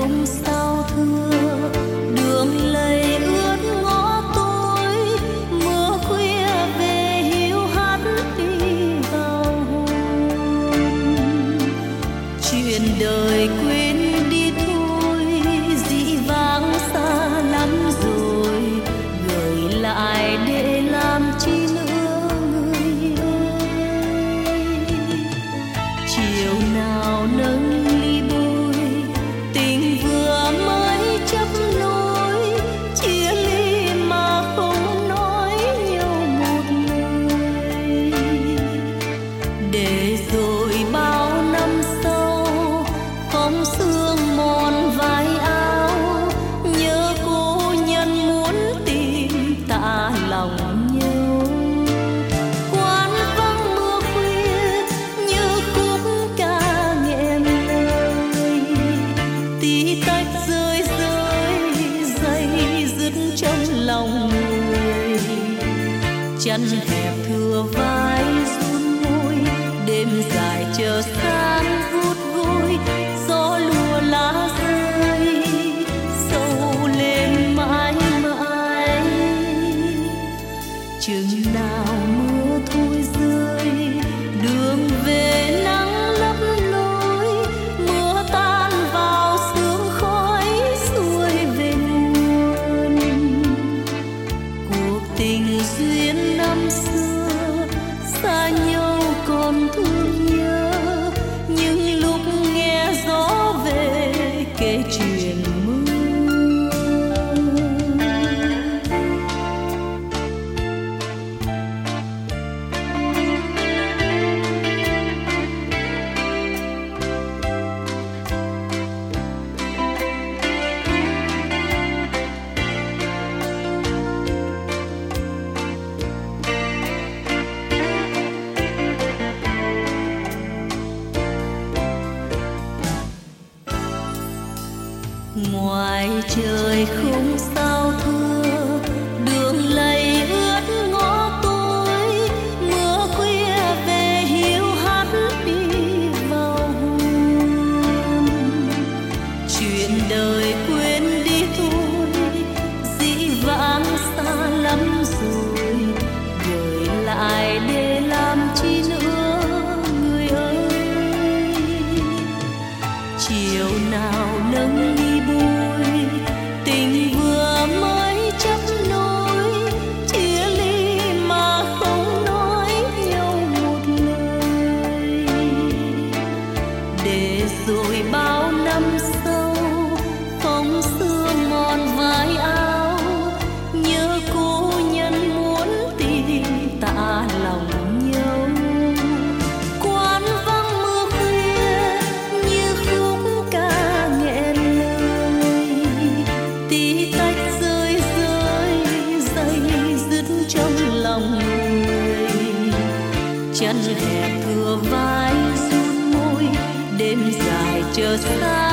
không sao thưa, đường lầy ướt ngõ tối, mưa khuya về hiu hắt đi vào hồn. Chuyện đời quên đi thôi, dĩ vãng xa lắm rồi, gửi lại để làm chi nữa người ơi. Chiều nào nâng ly bôi, tình vừa mới chấp nối, chia ly mà không nói nhau một lời. Để rồi bao năm sau, phong sương mòn vai áo, nhớ cô nhân muốn tìm tạ lòng nhau. Quán vắng mưa khuya như khúc ca nghẹn lời, tí tách rơi rơi dây dứt trong lòng người. Chân hẹp thừa vai run môi, đêm dài chờ sáng vút vôi, gió lùa lá rơi sâu lên mãi mãi. Chừng nào mưa thôi rơi, đường về nắng lấp lối, mưa tan vào sương khói xuôi về nguồn. Cuộc tình duyên năm xưa xa nhau còn thương nhớ, những lúc nghe gió về kể chuyện mưa. Ngoài trời không sao thưa, đường lầy ướt ngõ tối, mưa khuya về hiu hắt đi vào hồn. Chuyện đời quên đi thôi, dĩ vãng xa lắm rồi, gửi lại để làm chi nữa người ơi. Chiều nào nâng ly bôi, tình vừa mới chấp nối, chia ly mà không nói nhau một lời. Để rồi bao năm sau, phong sương mòn vai áo, nhớ cô nhân muốn tìm tạ lòng nhau. Quán vắng mưa khuya như khúc ca nghẹn lời, tí tách rơi rơi dây dứt trong lòng người. Chân hẹp thừa vai run môi, đêm dài chờ xa